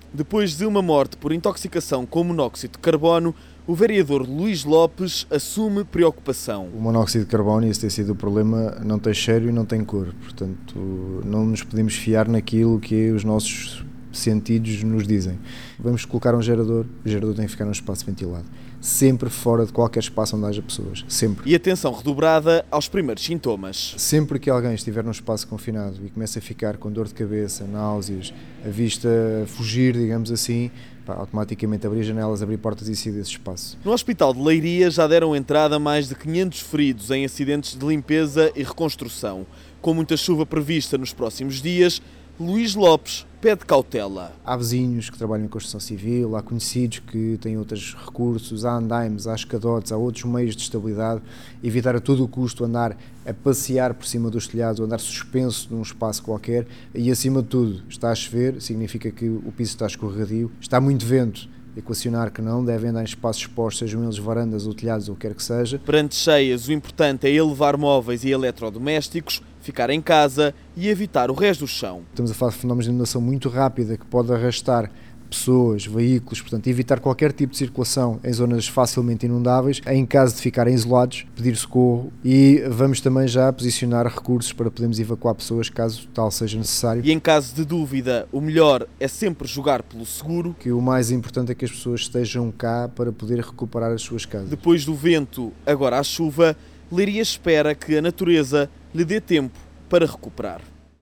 Depois de uma morte por intoxicação com monóxido de carbono, o vereador Luís Lopes assume preocupação. O monóxido de carbono, e esse tem sido o problema, não tem cheiro e não tem cor. Portanto, não nos podemos fiar naquilo que os nossos sentidos nos dizem. Vamos colocar um gerador, o gerador tem que ficar num espaço ventilado. Sempre fora de qualquer espaço onde haja pessoas. Sempre. E atenção redobrada aos primeiros sintomas. Sempre que alguém estiver num espaço confinado e começa a ficar com dor de cabeça, náuseas, a vista fugir, digamos assim, automaticamente abrir janelas, abrir portas e sair desse espaço. No Hospital de Leiria já deram entrada mais de 500 feridos em acidentes de limpeza e reconstrução. Com muita chuva prevista nos próximos dias, Luís Lopes pede cautela. Há vizinhos que trabalham em construção civil, há conhecidos que têm outros recursos, há andaimes, há escadotes, há outros meios de estabilidade. Evitar a todo o custo andar a passear por cima dos telhados, andar suspenso num espaço qualquer e, acima de tudo, está a chover, significa que o piso está escorregadio, está muito vento. Equacionar que não devem andar em espaços expostos, sejam eles varandas ou telhados ou o que quer que seja. Perante cheias, o importante é elevar móveis e eletrodomésticos, ficar em casa e evitar o resto do chão. Estamos a falar de fenómenos de inundação muito rápida que pode arrastar pessoas, veículos, portanto evitar qualquer tipo de circulação em zonas facilmente inundáveis. Em caso de ficarem isolados, pedir socorro e vamos também já posicionar recursos para podermos evacuar pessoas caso tal seja necessário. E em caso de dúvida, o melhor é sempre jogar pelo seguro. Que o mais importante é que as pessoas estejam cá para poder recuperar as suas casas. Depois do vento, agora a chuva, Leiria espera que a natureza lhe dê tempo para recuperar.